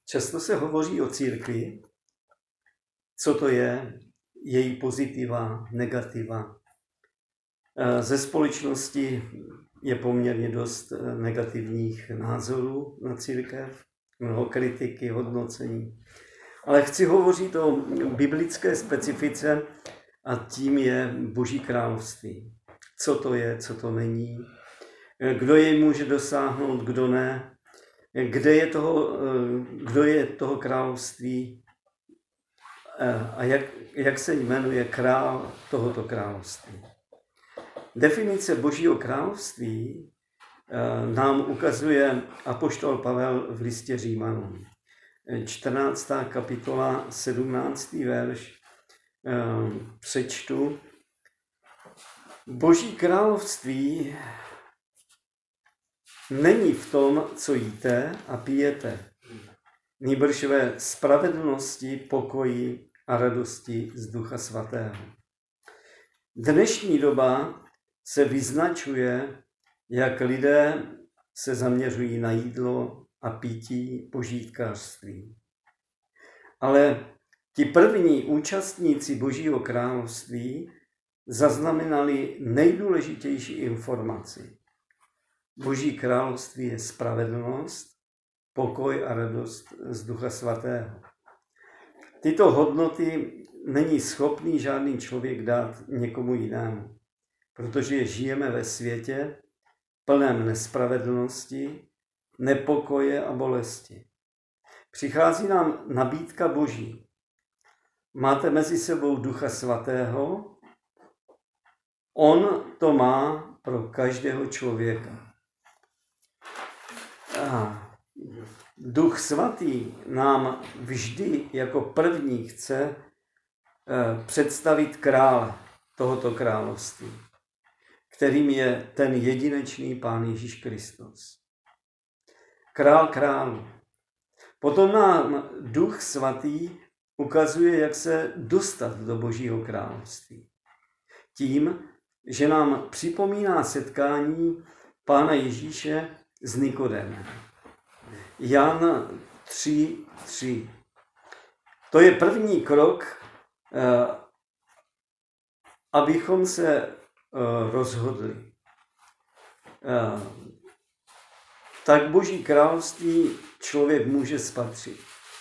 Často se hovoří o církvi, co to je, její pozitiva, negativa. Ze společnosti je poměrně dost negativních názorů na církev, mnoho kritiky, hodnocení. Ale chci hovořit o biblické specifice a tím je Boží království. Co to je, co to není, kdo jej může dosáhnout, kdo ne, kdo je toho království a jak se jmenuje král tohoto království. Definice Božího království nám ukazuje apoštol Pavel v listě Římanům. 14. kapitola, 17. verš přečtu. Boží království není v tom, co jíte a pijete, nýbrž ve spravedlnosti, pokoji a radosti z Ducha Svatého. Dnešní doba se vyznačuje, jak lidé se zaměřují na jídlo a pití, požitkářství. Ale ti první účastníci Božího království zaznamenali nejdůležitější informaci. Boží království je spravedlnost, pokoj a radost z Ducha Svatého. Tyto hodnoty není schopný žádný člověk dát někomu jinému, protože žijeme ve světě plném nespravedlnosti, nepokoje a bolesti. Přichází nám nabídka Boží. Máte mezi sebou Ducha Svatého, on to má pro každého člověka. Duch Svatý nám vždy jako první chce představit krále tohoto království, kterým je ten jedinečný Pán Ježíš Kristus. Král králů. Potom nám Duch Svatý ukazuje, jak se dostat do Božího království. Tím, že nám připomíná setkání Pána Ježíše s Nikodémem. Jan 3:3. To je první krok, abychom se rozhodli. Tak Boží království člověk může spatřit.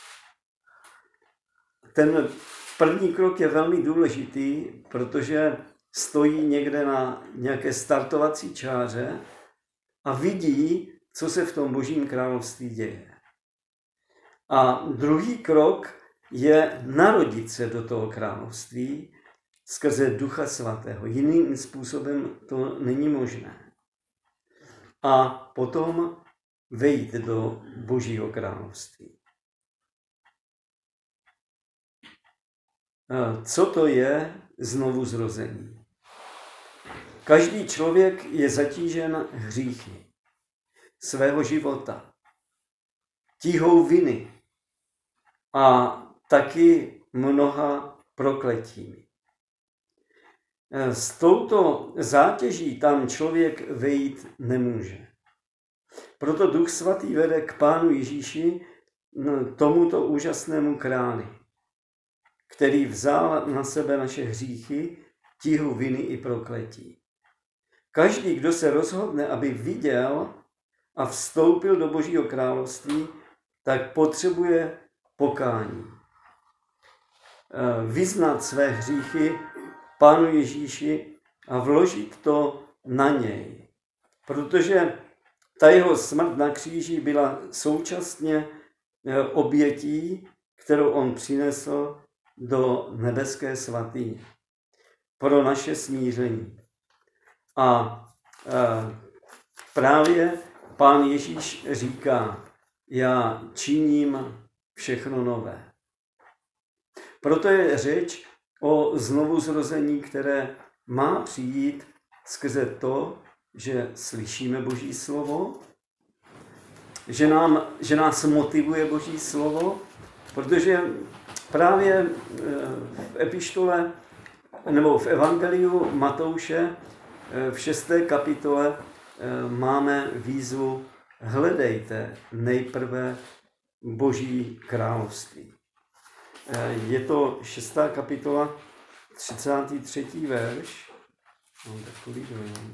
Ten první krok je velmi důležitý, protože stojí někde na nějaké startovací čáře a vidí, co se v tom Božím království děje. A druhý krok je narodit se do toho království skrze Ducha Svatého. Jiným způsobem to není možné. A potom vejít do Božího království. Co to je znovuzrození? Každý člověk je zatížen hříchy svého života, tíhou viny a taky mnoha prokletími. S touto zátěží tam člověk vejít nemůže. Proto Duch Svatý vede k Pánu Ježíši, tomuto úžasnému králi, který vzal na sebe naše hříchy, tíhu viny i prokletí. Každý, kdo se rozhodne, aby viděl a vstoupil do Božího království, tak potřebuje pokání. Vyznat své hříchy Pánu Ježíši a vložit to na něj. Protože ta jeho smrt na kříži byla současně obětí, kterou on přinesl do nebeské svatyně pro naše smíření. A právě Pán Ježíš říká, já činím všechno nové. Proto je řeč o znovuzrození, které má přijít skrze to, že slyšíme Boží slovo, že nás motivuje Boží slovo, protože právě v epištole nebo v evangeliu Matouše v 6. kapitole máme výzvu hledejte nejprve Boží království. Je to 6. kapitola, 33. verš. Mám takový dojem.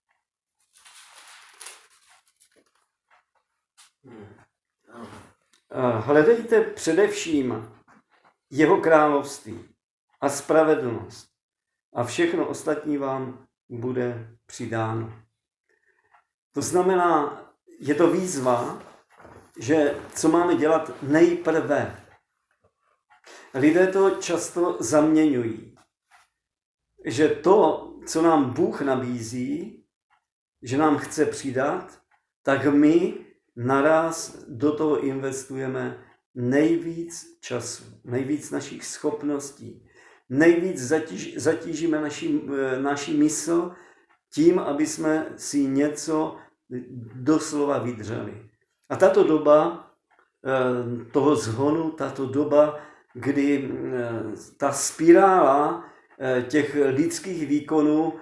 Hledejte především jeho království a spravedlnost a všechno ostatní vám bude přidáno. To znamená, je to výzva, že co máme dělat nejprve. Lidé to často zaměňují, že to, co nám Bůh nabízí, že nám chce přidat, tak my naraz do toho investujeme nejvíc času, nejvíc našich schopností, nejvíc zatížíme naši mysl tím, aby jsme si něco doslova vydřeli. A tato doba toho zhonu, tato doba, kdy ta spirála těch lidských výkonů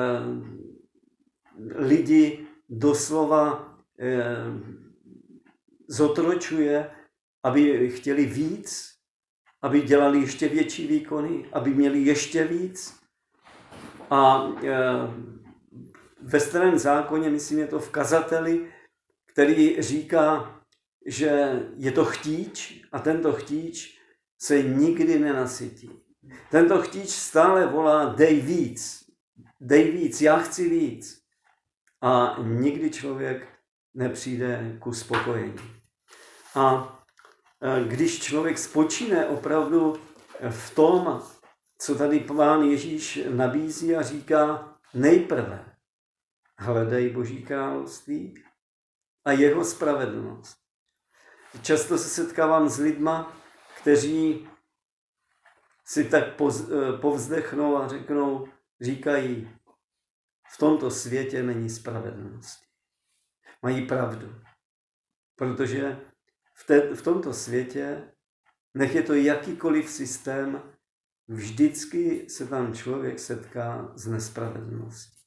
lidi doslova zotročuje, aby chtěli víc, aby dělali ještě větší výkony, aby měli ještě víc. A ve Starém zákoně, myslím, je to v kazateli, který říká, že je to chtíč a tento chtíč se nikdy nenasytí. Tento chtíč stále volá dej víc, já chci víc. A nikdy člověk nepřijde ku spokojení. A když člověk spočíne opravdu v tom, co tady Pán Ježíš nabízí a říká, nejprve hledej Boží království a jeho spravedlnost. Často se setkávám s lidma, kteří si tak povzdechnou a říkají, v tomto světě není spravedlnosti. Mají pravdu, protože v tomto světě, nech je to jakýkoliv systém, vždycky se tam člověk setká s nespravedlností.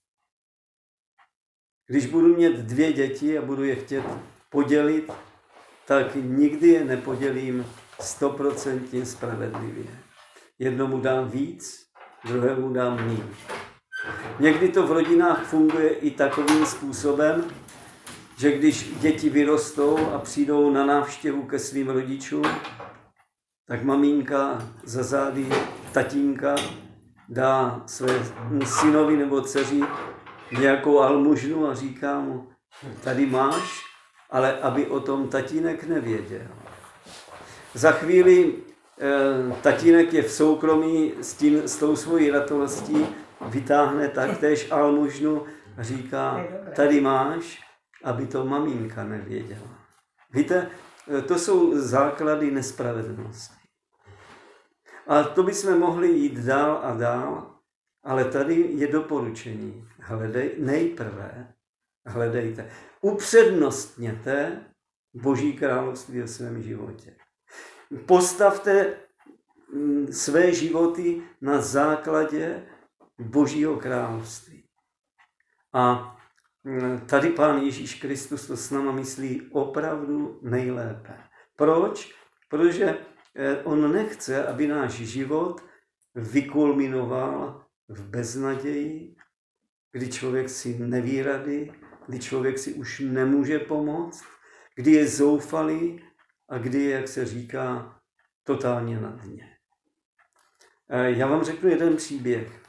Když budu mít 2 děti a budu je chtět podělit, tak nikdy je nepodělím 100% spravedlivě. Jednomu dám víc, druhému dám míň. Někdy to v rodinách funguje i takovým způsobem, že když děti vyrostou a přijdou na návštěvu ke svým rodičům, tak maminka za zády tatínka dá své synovi nebo dceři nějakou almužnu a říká mu, tady máš, ale aby o tom tatínek nevěděl. Za chvíli tatínek je v soukromí s tou svojí ratolestí, vytáhne taktéž almužnu a říká, tady máš, aby to maminka nevěděla. Víte, to jsou základy nespravedlnosti. A to bychom mohli jít dál a dál, ale tady je doporučení. Nejprve hledejte. Upřednostněte Boží království ve svém životě. Postavte své životy na základě Božího království. A tady Pán Ježíš Kristus to s náma myslí opravdu nejlépe. Proč? Protože on nechce, aby náš život vykulminoval v beznaději, kdy člověk si neví rady, kdy člověk si už nemůže pomoct, kdy je zoufalý a kdy je, jak se říká, totálně na dně. Já vám řeknu jeden příběh.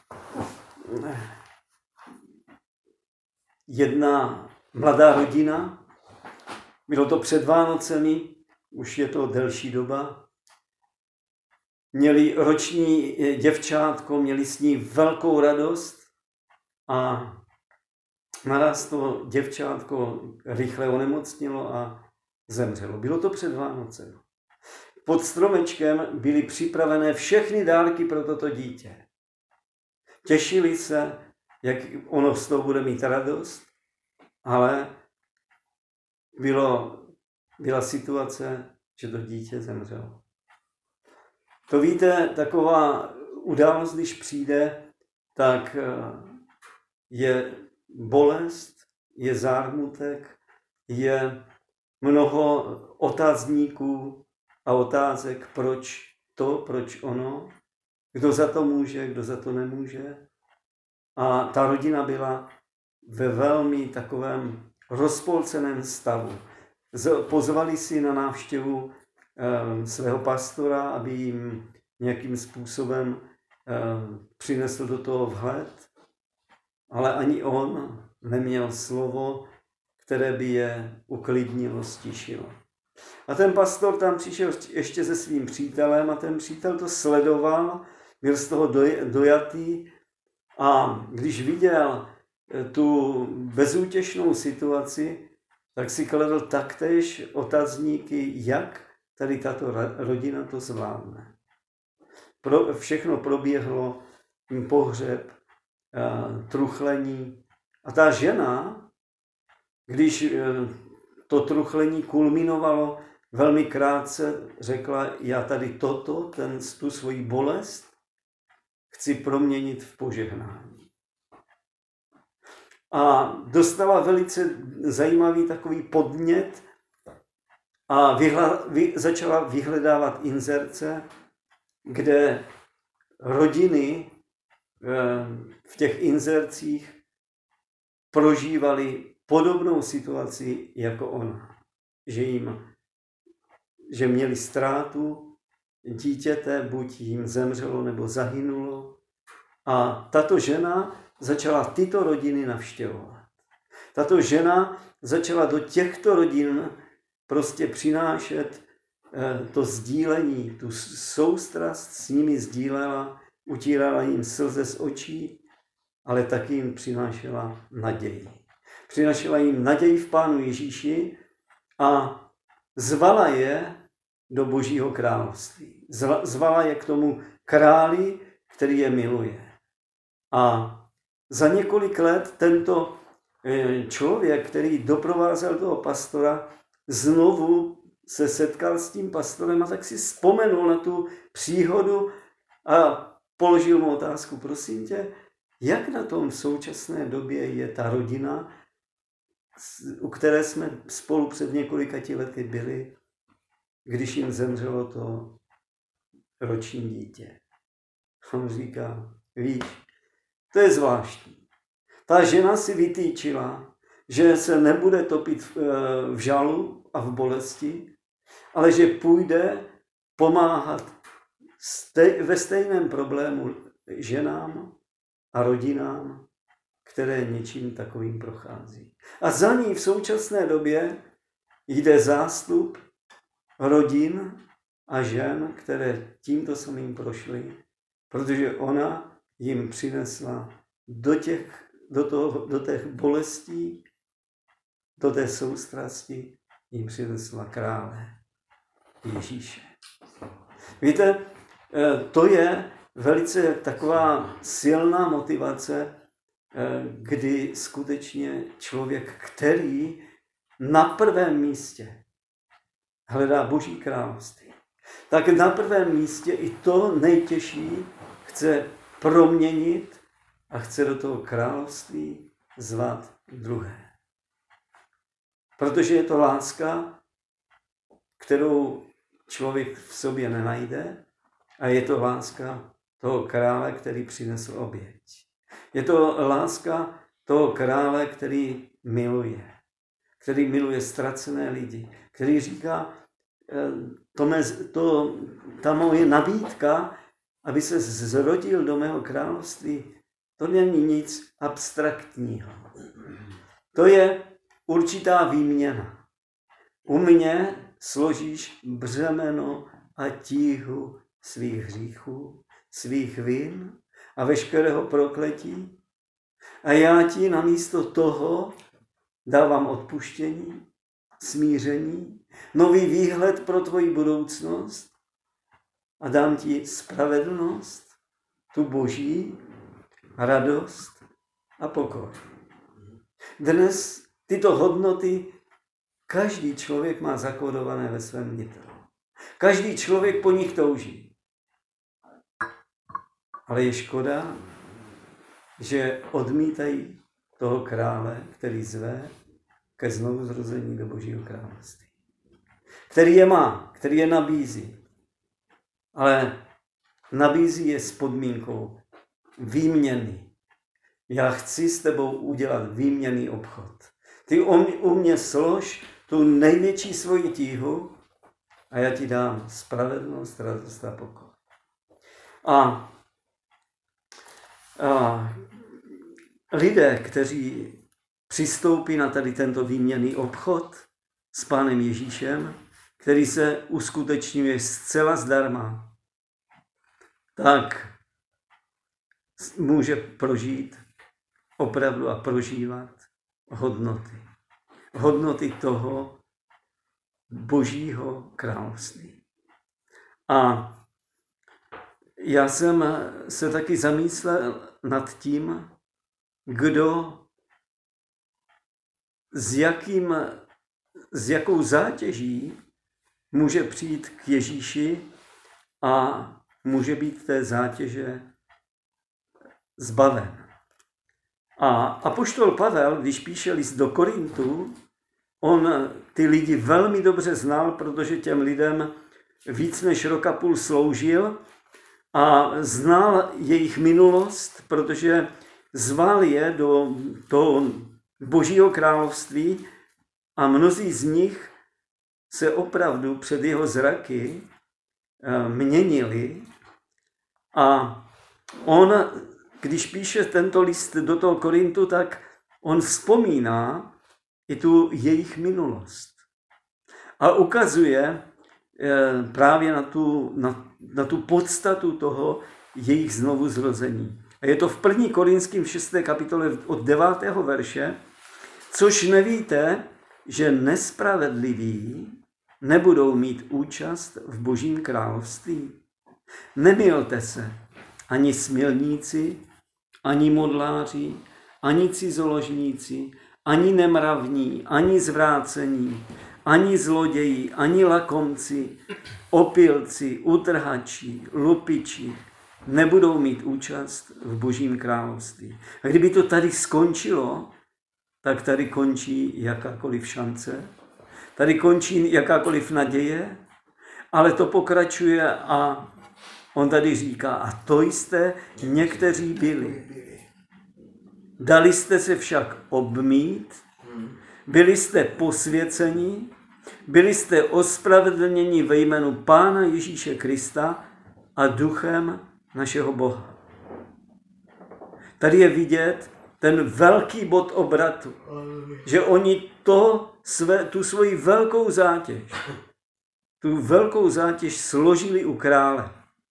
Jedna mladá rodina, bylo to před Vánocemi, už je to delší doba, měli roční děvčátko, měli s ní velkou radost a naraz to děvčátko rychle onemocnilo a zemřelo. Bylo to před Vánocem. Pod stromečkem byly připravené všechny dárky pro toto dítě. Těšili se, jak ono z toho bude mít radost, ale byla situace, že to dítě zemřelo. To víte, taková událost, když přijde, tak je bolest, je zármutek, je mnoho otázníků a otázek, proč to, proč ono, kdo za to může, kdo za to nemůže. A ta rodina byla ve velmi takovém rozpolceném stavu. Pozvali si na návštěvu svého pastora, aby jim nějakým způsobem přinesl do toho vhled, ale ani on neměl slovo, které by je uklidnilo, stišilo. A ten pastor tam přišel ještě se svým přítelem a ten přítel to sledoval, byl z toho dojatý a když viděl tu bezútěšnou situaci, tak si kladl taktéž otazníky, jak tady tato rodina to zvládne. Všechno proběhlo, pohřeb, truchlení. A ta žena, když to truchlení kulminovalo velmi krátce, řekla, já tady tu svoji bolest chci proměnit v požehnání. A dostala velice zajímavý takový podnět a začala vyhledávat inzerce, kde rodiny v těch inzercích prožívali podobnou situaci jako ona. Že měli ztrátu dítěte, buď jim zemřelo nebo zahynulo. A tato žena začala tyto rodiny navštěvovat. Tato žena začala do těchto rodin prostě přinášet to sdílení, tu soustrast s nimi sdílela, utírala jim slze z očí, ale taky jim přinášela naději. Přinášela jim naději v Pánu Ježíši a zvala je do Božího království. Zvala je k tomu králi, který je miluje. A za několik let tento člověk, který doprovázel toho pastora, znovu se setkal s tím pastorem a tak si vzpomenul na tu příhodu a položil mu otázku, prosím tě, jak na tom v současné době je ta rodina, u které jsme spolu před několika lety byli, když jim zemřelo to roční dítě. On říká, víš, to je zvláštní. Ta žena si vytýčila, že se nebude topit v žalu a v bolesti, ale že půjde pomáhat ve stejném problému ženám a rodinám, které něčím takovým prochází. A za ní v současné době jde zástup rodin a žen, které tímto samým prošly, protože ona jim přinesla do těch bolestí, do té soustrasti, jim přinesla krále Ježíše. Víte, to je velice taková silná motivace, kdy skutečně člověk, který na prvém místě hledá Boží království, tak na prvém místě i to nejtěžší chce proměnit a chce do toho království zvat druhé. Protože je to láska, kterou člověk v sobě nenajde a je to láska toho krále, který přinesl oběť. Je to láska toho krále, který miluje ztracené lidi, který říká, ta moje nabídka, aby se zrodil do mého království, to není nic abstraktního. To je určitá výměna. U mě složíš břemeno a tíhu svých hříchů, svých vin a veškerého prokletí a já ti namísto toho dávám odpuštění, smíření, nový výhled pro tvoji budoucnost a dám ti spravedlnost, tu Boží, radost a pokoj. Dnes tyto hodnoty každý člověk má zakódované ve svém nitru. Každý člověk po nich touží. Ale je škoda, že odmítají toho krále, který zve ke znovuzrození do Božího království. který je má, který je nabízí. Ale nabízí je s podmínkou výměny. Já chci s tebou udělat výměnný obchod. Ty u mě slož tu největší svoji tíhu a já ti dám spravedlnost, radost a pokoj. A lidé, kteří přistoupí na tady tento výměnný obchod s Pánem Ježíšem, který se uskutečňuje zcela zdarma, tak může prožít opravdu a prožívat hodnoty. Hodnoty toho Božího království. A já jsem se taky zamyslel nad tím, kdo s jakou zátěží může přijít k Ježíši a může být té zátěže zbaven. A apoštol Pavel, když píše list do Korintu, on ty lidi velmi dobře znal, protože těm lidem víc než rok a půl sloužil a znal jejich minulost, protože zval je do toho Božího království a mnozí z nich se opravdu před jeho zraky měnili. A on, když píše tento list do toho Korintu, tak on vzpomíná i tu jejich minulost. A ukazuje právě na tu podstatu toho jejich znovuzrození. A je to v 1. Korinským 6. kapitole od 9. verše, což nevíte, že nespravedliví nebudou mít účast v Božím království. Nemylte se, ani smilníci, ani modláři, ani cizoložníci, ani nemravní, ani zvrácení, ani zloději, ani lakomci, opilci, utrhači, lupiči nebudou mít účast v Božím království. A kdyby to tady skončilo, tak tady končí jakákoliv šance, tady končí jakákoliv naděje, ale to pokračuje a on tady říká, a to jste někteří byli. Dali jste se však obmít, byli jste posvěceni, byli jste ospravedlněni ve jménu Pána Ježíše Krista a duchem našeho Boha. Tady je vidět ten velký bod obratu, že oni tu svoji velkou zátěž složili u krále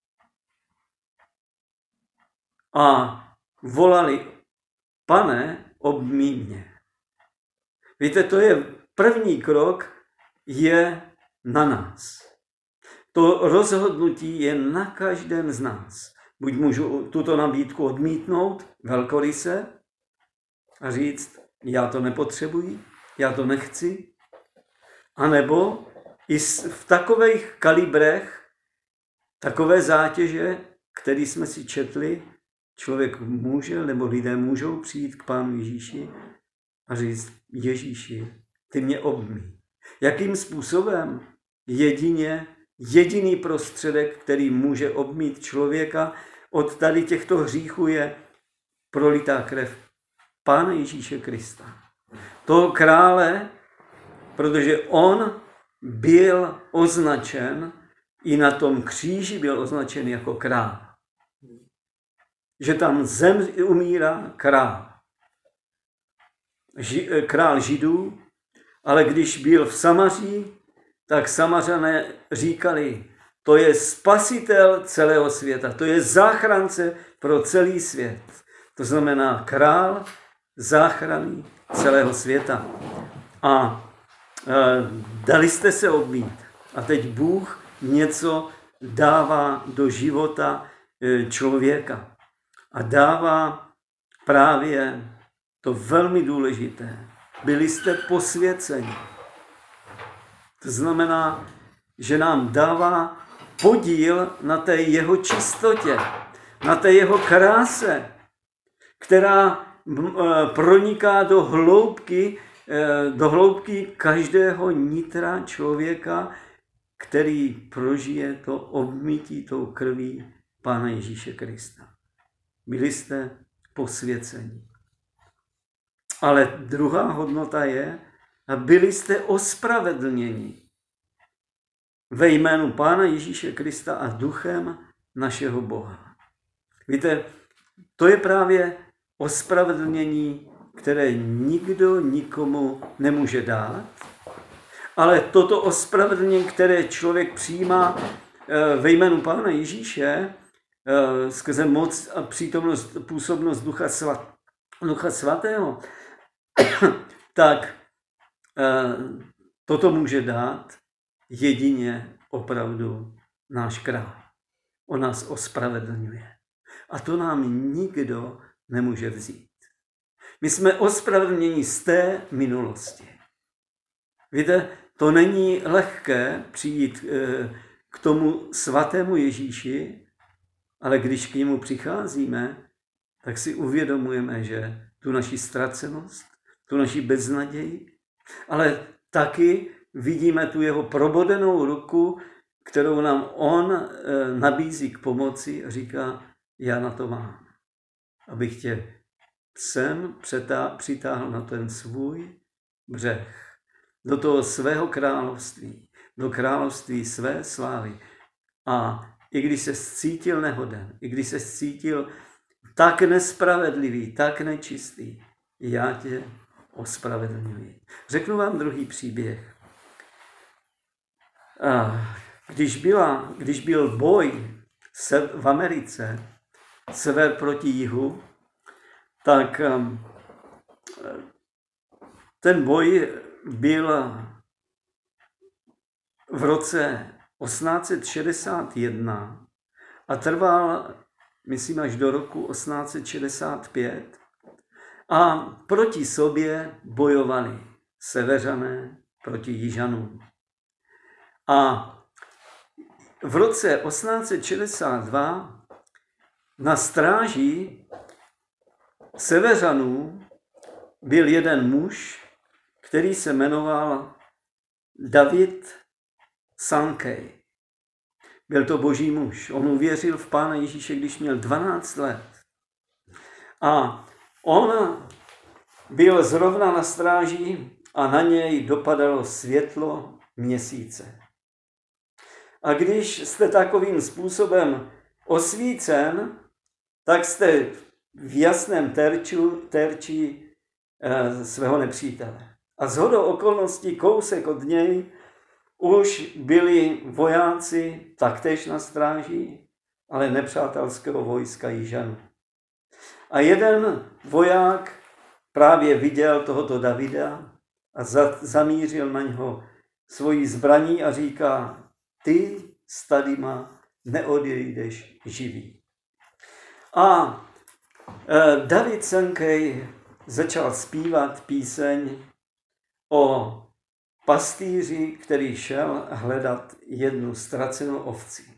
a volali, Pane, obmí mě. Víte, to je první krok, je na nás. To rozhodnutí je na každém z nás. Buď můžu tuto nabídku odmítnout velkoryse a říct, já to nepotřebuji, já to nechci, anebo i v takových kalibrech, takové zátěže, které jsme si četli, člověk může, nebo lidé můžou přijít k Pánu Ježíši a říct, Ježíši, ty mě obmí. Jakým způsobem? Jediný prostředek, který může obmít člověka od tady těchto hříchů, je prolitá krev Pána Ježíše Krista. Toho krále, protože on byl označen, i na tom kříži byl označen jako král. Že tam umírá král. Král Židů, ale když byl v Samaří, tak Samařané říkali, to je spasitel celého světa, to je záchránce pro celý svět. To znamená král záchrany celého světa. A dali jste se obmít. A teď Bůh něco dává do života člověka. A dává právě to velmi důležité. Byli jste posvěceni. To znamená, že nám dává podíl na té jeho čistotě, na té jeho kráse, která proniká do hloubky každého nitra člověka který prožije to obmytí tou krví Pána Ježíše Krista. Byli jste posvěceni. Ale druhá hodnota je, a byli jste ospravedlněni ve jménu Pána Ježíše Krista a duchem našeho Boha. Víte, to je právě ospravedlnění, které nikdo nikomu nemůže dát, ale toto ospravedlnění, které člověk přijímá ve jménu Pána Ježíše, skrze moc a přítomnost, působnost Ducha Svatého, tak toto může dát jedině opravdu náš král. On nás ospravedlňuje. A to nám nikdo nemůže vzít. My jsme ospravedlněni z té minulosti. Víte, to není lehké přijít k tomu svatému Ježíši, ale když k němu přicházíme, tak si uvědomujeme, že tu naši ztracenost, tu naši beznaději, ale taky vidíme tu jeho probodenou ruku, kterou nám on nabízí k pomoci a říká, já na to mám, abych tě sem přitáhl na ten svůj břeh, do toho svého království, do království své slávy. A i když se cítil nehoden, i když se cítil tak nespravedlivý, tak nečistý, já tě ospravedlňuji. Řeknu vám druhý příběh. Když byl boj v Americe, sever proti jihu, tak ten boj byl v roce 1861 a trval, myslím, až do roku 1865. A proti sobě bojovali Severané proti Jižanům. A v roce 1862 na stráži Severanů byl jeden muž, který se jmenoval David Sankey. Byl to boží muž. On uvěřil v Pána Ježíše, když měl 12 let. A on byl zrovna na stráži a na něj dopadalo světlo měsíce. A když jste takovým způsobem osvícen, tak jste v jasném terči svého nepřítele. A shodou okolností kousek od něj už byli vojáci taktéž na stráži, ale nepřátelského vojska Jižanů. A jeden voják právě viděl tohoto Davida a zamířil na něho svojí zbraní a říká, ty s tadyma neodejdeš živý. A David Sankey začal zpívat píseň o pastýři, který šel hledat jednu ztracenou ovci.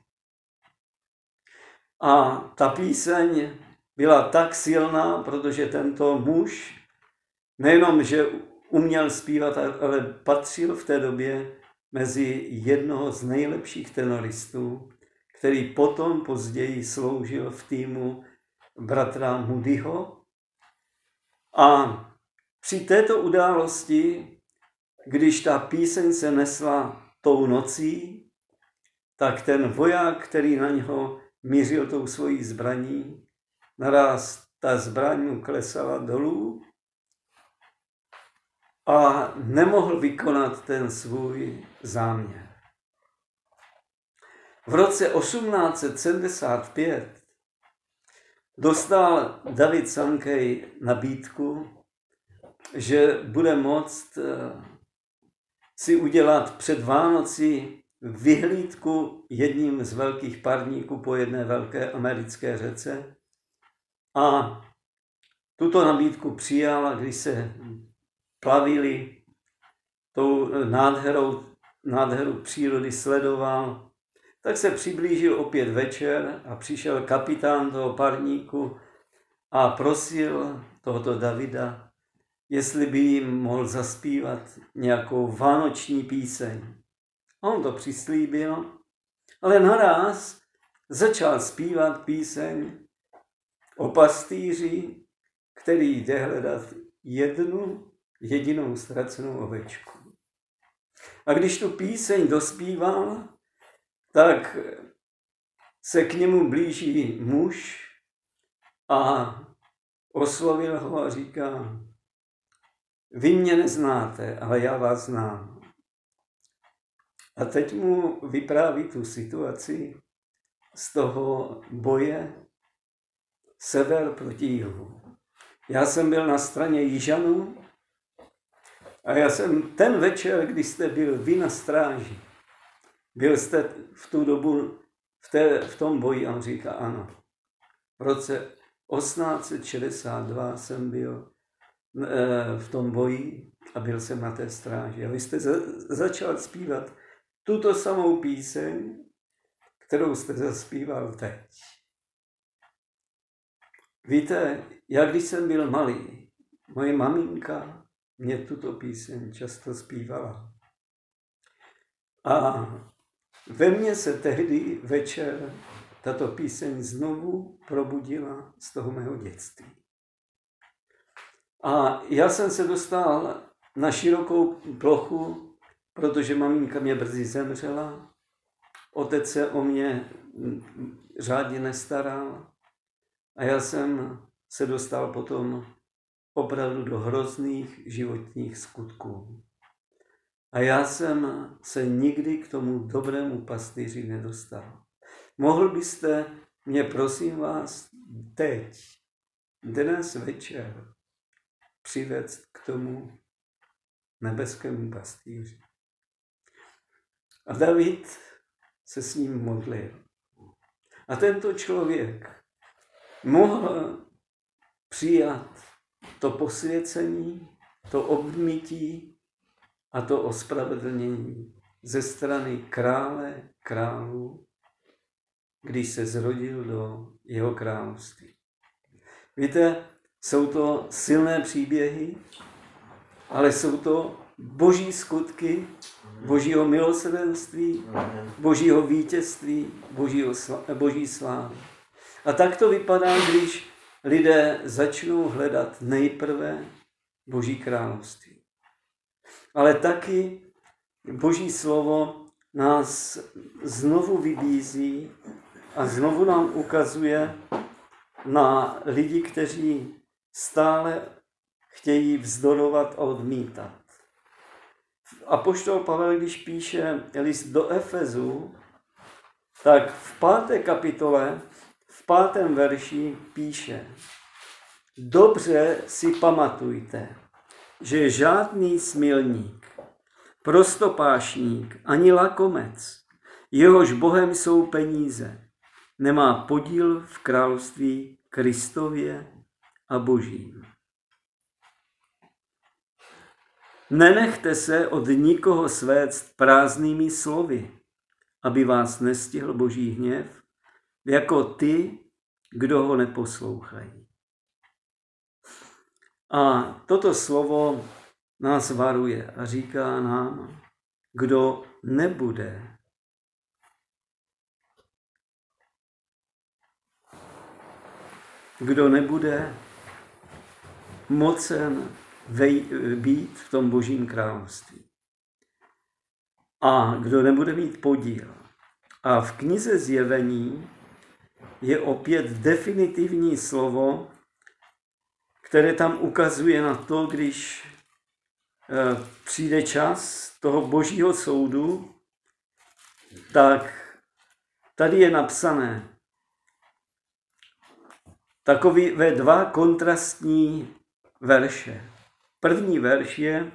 A ta píseň byla tak silná, protože tento muž nejenom, že uměl zpívat, ale patřil v té době mezi jednoho z nejlepších tenoristů, který potom později sloužil v týmu bratra Moodyho. A při této události, když ta píseň se nesla tou nocí, tak ten voják, který na něho mířil tou svojí zbraní, naraz ta zbraň mu klesala dolů a nemohl vykonat ten svůj záměr. V roce 1875 dostal David Sankey nabídku, že bude moct si udělat před Vánoci vyhlídku jedním z velkých parníků po jedné velké americké řece. A tuto nabídku přijal, a když se plavili tou nádherou přírody sledoval, tak se přiblížil opět večer a přišel kapitán toho parníku a prosil tohoto Davida, jestli by jim mohl zaspívat nějakou vánoční píseň. A on to přislíbil, ale naraz začal zpívat píseň o pastýři, který jde hledat jednu jedinou ztracenou ovečku. A když tu píseň dospíval, tak se k němu blíží muž a oslovil ho a říká: vy mě neznáte, ale já vás znám. A teď mu vypráví tu situaci z toho boje sever proti jihu. Já jsem byl na straně Jižanů a já jsem ten večer, kdy jste byl vy na stráži, byl jste v tu dobu v tom boji. A on říká: ano. V roce 1862 jsem byl v tom boji a byl jsem na té stráži. A vy jste začal zpívat tuto samou píseň, kterou jste zaspíval teď. Víte, já když jsem byl malý, moje maminka mě tuto píseň často zpívala. A ve mně se tehdy večer tato píseň znovu probudila z toho mého dětství. A já jsem se dostal na širokou plochu, protože maminka mě brzy zemřela, otec se o mě řádně nestaral a já jsem se dostal potom opravdu do hrozných životních skutků. A já jsem se nikdy k tomu dobrému pastýři nedostal. Mohl byste mě, prosím vás, teď, dnes večer, přivést k tomu nebeskému pastýři? A David se s ním modlil. A tento člověk mohl přijat to posvěcení, to obmytí a to ospravedlnění ze strany krále králů, když se zrodil do jeho království. Víte, jsou to silné příběhy, ale jsou to boží skutky, božího milosrdenství, božího vítězství, boží slávy. A tak to vypadá, když lidé začnou hledat nejprve boží království. Ale taky boží slovo nás znovu vybízí a znovu nám ukazuje na lidi, kteří stále chtějí vzdorovat a odmítat. Apoštol Pavel, když píše list do Efezu, tak v 5. kapitole, v 5. verši píše: dobře si pamatujte, že žádný smilník, prostopášník ani lakomec, jehož Bohem jsou peníze, nemá podíl v království Kristově a Božím. Nenechte se od nikoho svést prázdnými slovy, aby vás nestihl Boží hněv, jako ty, kdo ho neposlouchají. A toto slovo nás varuje a říká nám, kdo nebude mocen být v tom Božím království. A kdo nebude mít podíl. A v knize Zjevení je opět definitivní slovo, které tam ukazuje na to, když přijde čas toho Božího soudu, tak tady je napsané takové dva kontrastní verše. První verš je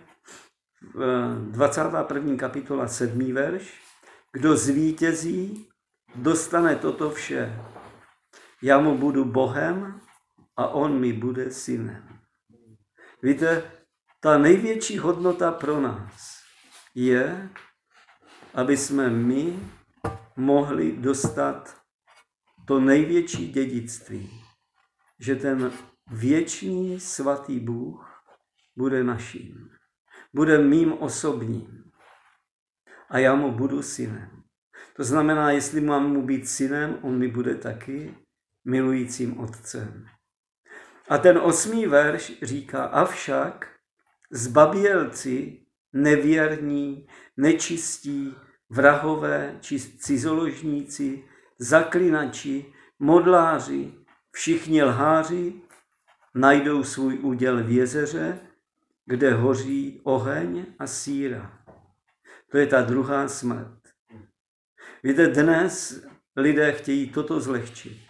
21. kapitola 7. verš. Kdo zvítězí, dostane toto vše. Já mu budu Bohem a on mi bude synem. Víte, ta největší hodnota pro nás je, aby jsme my mohli dostat to největší dědictví, že ten věčný svatý Bůh bude naším, bude mým osobním. a já mu budu synem. To znamená, jestli mám mu být synem, on mi bude taky milujícím otcem. A ten 8. verš říká, avšak zbabělci, nevěrní, nečistí, vrahové, cizoložníci, zaklinači, modláři, všichni lháři najdou svůj úděl v jezeře, kde hoří oheň a síra. To je ta druhá smrt. Víte, dnes lidé chtějí toto zlehčit.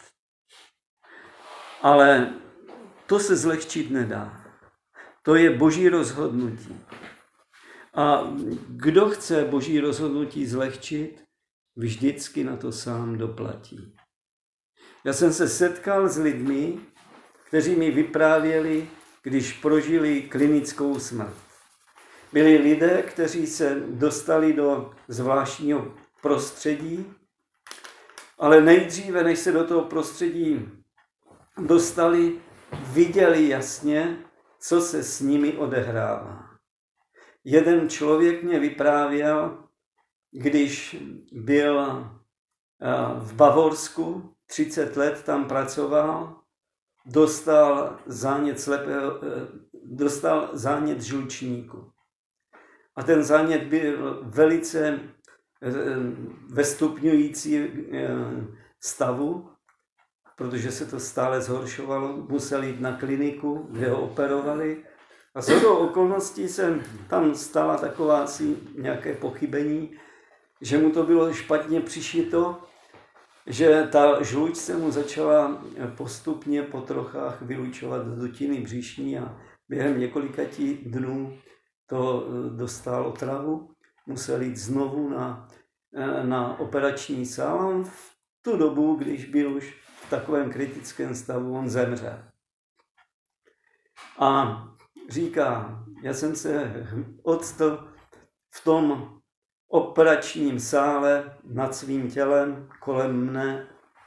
Ale to se zlehčit nedá. To je Boží rozhodnutí. A kdo chce Boží rozhodnutí zlehčit, vždycky na to sám doplatí. Já jsem se setkal s lidmi, kteří mi vyprávěli, když prožili klinickou smrt. Byli lidé, kteří se dostali do zvláštního prostředí, ale nejdříve, než se do toho prostředí dostali, viděli jasně, co se s nimi odehrává. Jeden člověk mě vyprávěl, když byl v Bavorsku, 30 let tam pracoval, dostal zánět žlučníku. A ten zánět byl velice ve stupňující stavu, protože se to stále zhoršovalo, musel jít na kliniku, kde ho operovali. A shodou okolností se tam stala taková asi nějaké pochybení, že mu to bylo špatně přišito, že ta žluč se mu začala postupně po trochách vylučovat do dutiny břišní a během několika dnů to dostal otravu. Musel jít znovu na operační sál. On v tu dobu, když byl už v takovém kritickém stavu, on zemřel. A říká, já jsem se odstl v tom operačním sále nad svým tělem, kolem mne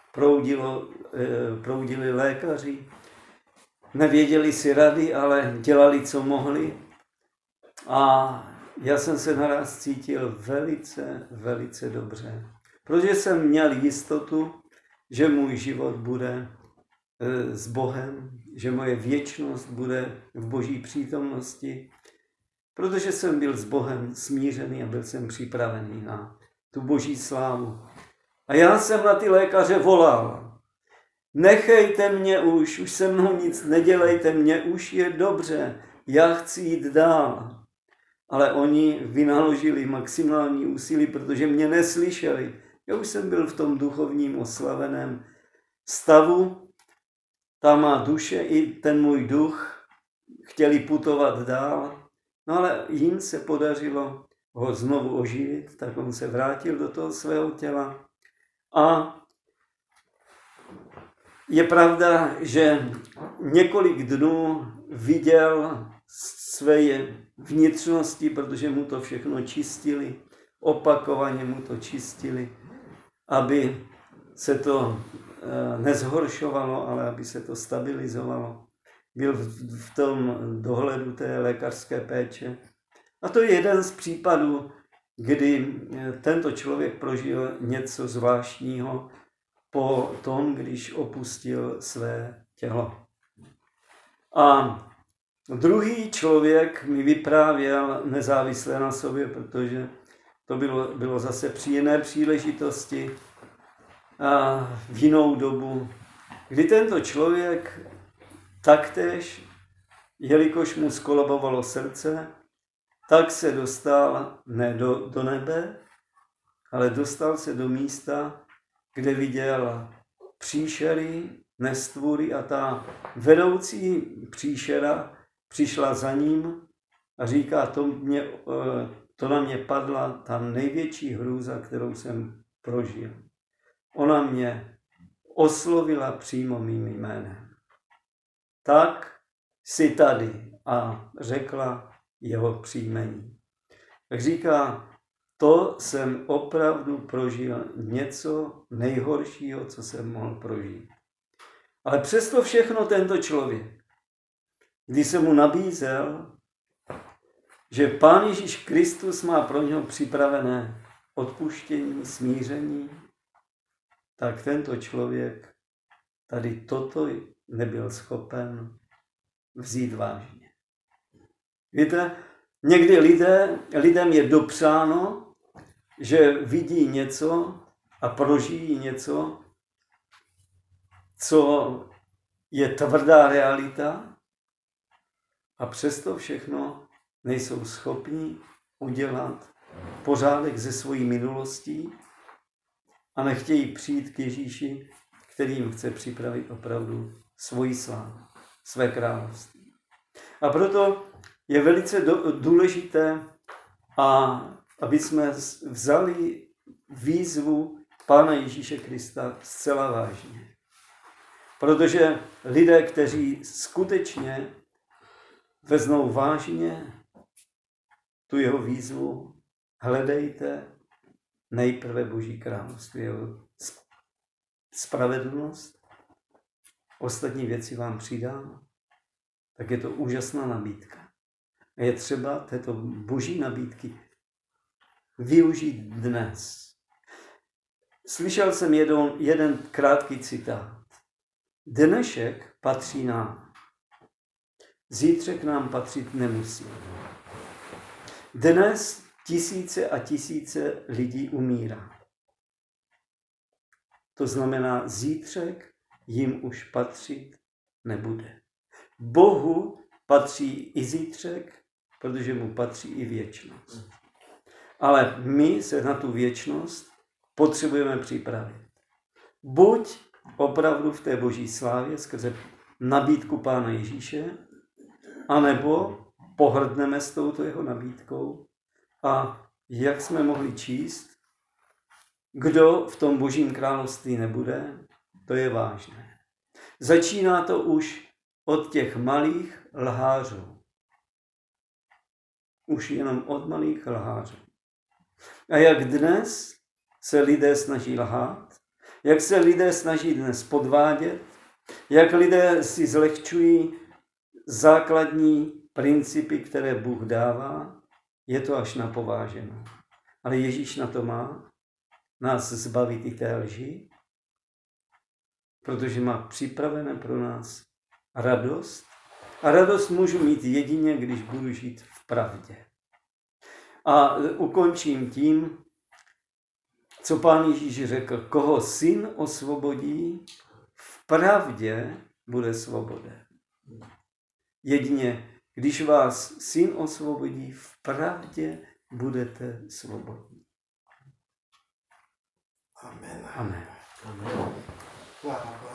proudili lékaři. Nevěděli si rady, ale dělali, co mohli. A já jsem se naraz cítil velice, velice dobře. Protože jsem měl jistotu, že můj život bude s Bohem, že moje věčnost bude v Boží přítomnosti, protože jsem byl s Bohem smířený a byl jsem připravený na tu Boží slávu. A já jsem na ty lékaře volal. Nechejte mě už se mnou nic nedělejte, mě už je dobře, já chci jít dál. Ale oni vynaložili maximální úsilí, protože mě neslyšeli. Já už jsem byl v tom duchovním oslaveném stavu. Ta má duše i ten můj duch chtěli putovat dál. No ale jim se podařilo ho znovu oživit, tak on se vrátil do toho svého těla. A je pravda, že několik dnů viděl své vnitřnosti, protože mu to všechno čistili, opakovaně mu to čistili, aby se to nezhoršovalo, ale aby se to stabilizovalo. Byl v tom dohledu té lékařské péče. A to je jeden z případů, kdy tento člověk prožil něco zvláštního po tom, když opustil své tělo. A druhý člověk mi vyprávěl nezávisle na sobě, protože to bylo zase při jiné příležitosti a v jinou dobu, kdy tento člověk taktéž, jelikož mu skolabovalo srdce, tak se dostal ne do nebe, ale dostal se do místa, kde viděl příšery, nestvůry a ta vedoucí příšera přišla za ním a říká, to na mě padla ta největší hrůza, kterou jsem prožil. Ona mě oslovila přímo mým jménem. Tak jsi tady a řekla jeho příjmení. Tak říká, to jsem opravdu prožil něco nejhoršího, co jsem mohl prožít. Ale přesto všechno tento člověk, když se mu nabízel, že Pán Ježíš Kristus má pro něho připravené odpuštění, smíření, tak tento člověk tady toto nebyl schopen vzít vážně. Víte, někdy lidem je dopřáno, že vidí něco a prožijí něco, co je tvrdá realita, a přesto všechno nejsou schopni udělat pořádek ze svojí minulostí a nechtějí přijít k Ježíši, který jim chce připravit opravdu svoji slávu, své království. A proto je velice důležité, aby jsme vzali výzvu Pána Ježíše Krista zcela vážně. Protože lidé, kteří skutečně vezmou vážně tu jeho výzvu, hledejte nejprve Boží království, jeho spravedlnost, ostatní věci vám přidám, tak je to úžasná nabídka. A je třeba této Boží nabídky využít dnes. Slyšel jsem jeden krátký citát. Dnešek patří nám. Zítřek nám patřit nemusí. Dnes tisíce a tisíce lidí umírá. To znamená, zítřek jim už patřit nebude. Bohu patří i zítřek, protože mu patří i věčnost. Ale my se na tu věčnost potřebujeme připravit. Buď opravdu v té Boží slávě skrze nabídku Pána Ježíše, anebo pohrdneme s touto jeho nabídkou a jak jsme mohli číst, kdo v tom Božím království nebude, to je vážné. Začíná to už od těch malých lhářů. Už jenom od malých lhářů. A jak dnes se lidé snaží lhát, jak se lidé snaží dnes podvádět, jak lidé si zlehčují základní principy, které Bůh dává, je to až na pováženou. Ale Ježíš na to má nás zbavit i té lži, protože má připravené pro nás radost. A radost můžu mít jedině, když budu žít v pravdě. A ukončím tím, co Pán Ježíš řekl, koho Syn osvobodí, v pravdě bude svoboden. Jedině, když vás Syn osvobodí, v pravdě budete svobodní. Amen. Amen. Amen.